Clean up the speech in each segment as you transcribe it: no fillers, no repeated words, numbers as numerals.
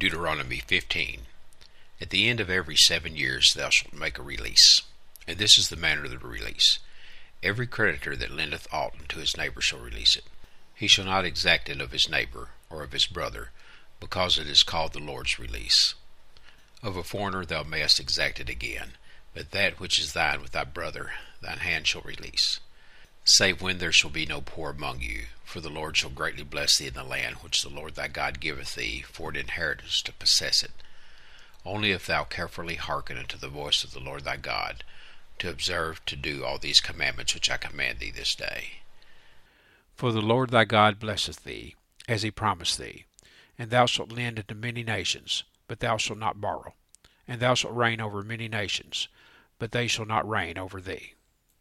Deuteronomy 15. At the end of every 7 years thou shalt make a release. And this is the manner of the release. Every creditor that lendeth aught unto his neighbor shall release it. He shall not exact it of his neighbor, or of his brother, because it is called the Lord's release. Of a foreigner thou mayest exact it again, but that which is thine with thy brother thine hand shall release. Save when there shall be no poor among you, for the Lord shall greatly bless thee in the land which the Lord thy God giveth thee for an inheritance to possess it. Only if thou carefully hearken unto the voice of the Lord thy God, to observe to do all these commandments which I command thee this day. For the Lord thy God blesseth thee, as he promised thee, and thou shalt lend unto many nations, but thou shalt not borrow, and thou shalt reign over many nations, but they shall not reign over thee.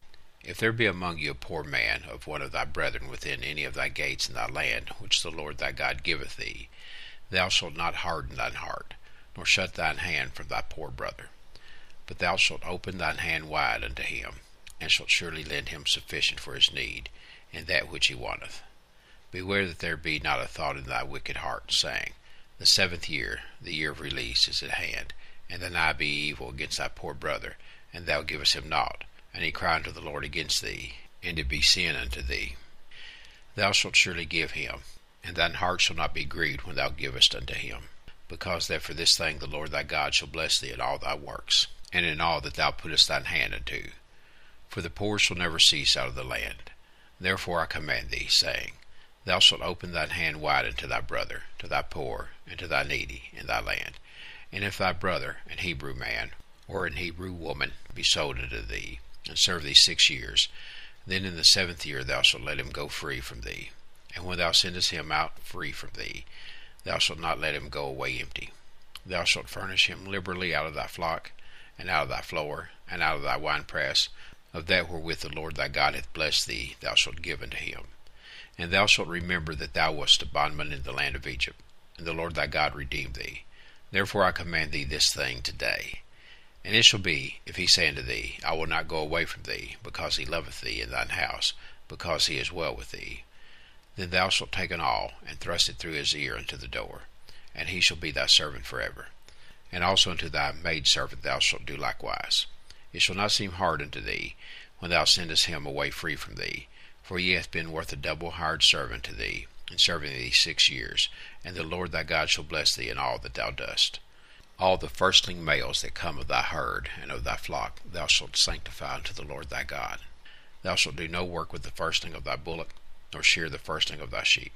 If there be among you a poor man of one of thy brethren within any of thy gates in thy land, which the Lord thy God giveth thee, thou shalt not harden thine heart, nor shut thine hand from thy poor brother. But thou shalt open thine hand wide unto him, and shalt surely lend him sufficient for his need, and that which he wanteth. Beware that there be not a thought in thy wicked heart, saying, The 7th year, the year of release, is at hand, and thine eye be evil against thy poor brother, and thou givest him naught, and he cry unto the Lord against thee, and it be sin unto thee. Thou shalt surely give him, and thine heart shall not be grieved when thou givest unto him, because that for this thing the Lord thy God shall bless thee in all thy works, and in all that thou puttest thine hand unto. For the poor shall never cease out of the land. Therefore I command thee, saying, Thou shalt open thine hand wide unto thy brother, to thy poor, and to thy needy in thy land. And if thy brother, an Hebrew man, or an Hebrew woman, be sold unto thee, and serve thee 6 years, then in the 7th year thou shalt let him go free from thee. And when thou sendest him out free from thee, thou shalt not let him go away empty. Thou shalt furnish him liberally out of thy flock, and out of thy floor, and out of thy winepress, of that wherewith the Lord thy God hath blessed thee thou shalt give unto him. And thou shalt remember that thou wast a bondman in the land of Egypt, and the Lord thy God redeemed thee. Therefore I command thee this thing today. And it shall be, if he say unto thee, I will not go away from thee, because he loveth thee in thine house, because he is well with thee, then thou shalt take an awl, and thrust it through his ear unto the door, and he shall be thy servant forever. And also unto thy maidservant thou shalt do likewise. It shall not seem hard unto thee, when thou sendest him away free from thee, for he hath been worth a double hired servant to thee, in serving thee 6 years, and the Lord thy God shall bless thee in all that thou dost. All the firstling males that come of thy herd and of thy flock thou shalt sanctify unto the Lord thy God. Thou shalt do no work with the firstling of thy bullock, nor shear the firstling of thy sheep.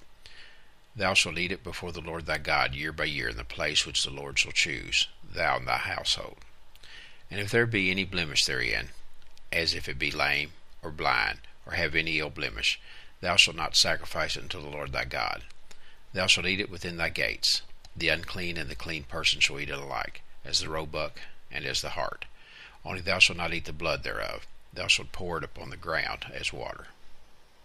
Thou shalt eat it before the Lord thy God year by year in the place which the Lord shall choose, thou and thy household. And if there be any blemish therein, as if it be lame, or blind, or have any ill blemish, thou shalt not sacrifice it unto the Lord thy God. Thou shalt eat it within thy gates. The unclean and the clean person shall eat it alike, as the roebuck and as the hart. Only thou shalt not eat the blood thereof. Thou shalt pour it upon the ground as water.